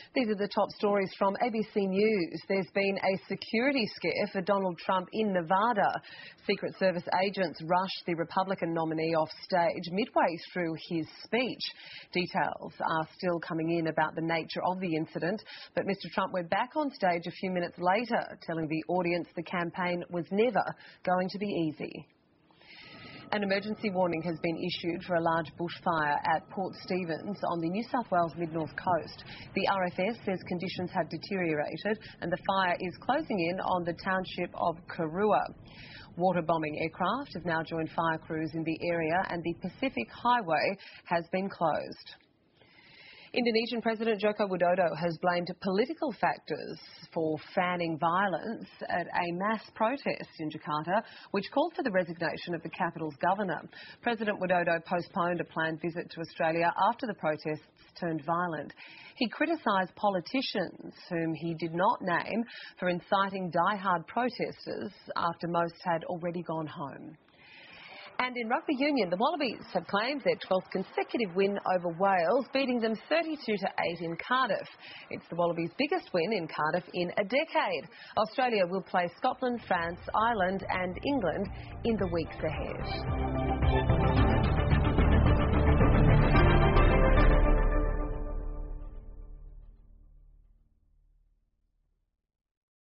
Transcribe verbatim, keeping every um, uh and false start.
These are the top stories from A B C News. There's been a security scare for Donald Trump in Nevada. Secret Service agents rushed the Republican nominee off stage midway through his speech. Details are still coming in about the nature of the incident, but Mister Trump went back on stage a few minutes later, telling the audience the campaign was never going to be easy. An emergency warning has been issued for a large bushfire at Port Stephens on the New South Wales mid-north coast. The R F S says conditions have deteriorated and the fire is closing in on the township of Karua. Water bombing aircraft have now joined fire crews in the area and the Pacific Highway has been closed. Indonesian President Joko Widodo has blamed political factors for fanning violence at a mass protest in Jakarta, which called for the resignation of the capital's governor. President Widodo postponed a planned visit to Australia after the protests turned violent. He criticised politicians, whom he did not name, for inciting die-hard protesters after most had already gone home. And in rugby union, the Wallabies have claimed their twelfth consecutive win over Wales, beating them thirty-two to eight in Cardiff. It's the Wallabies' biggest win in Cardiff in a decade. Australia will play Scotland, France, Ireland and England in the weeks ahead.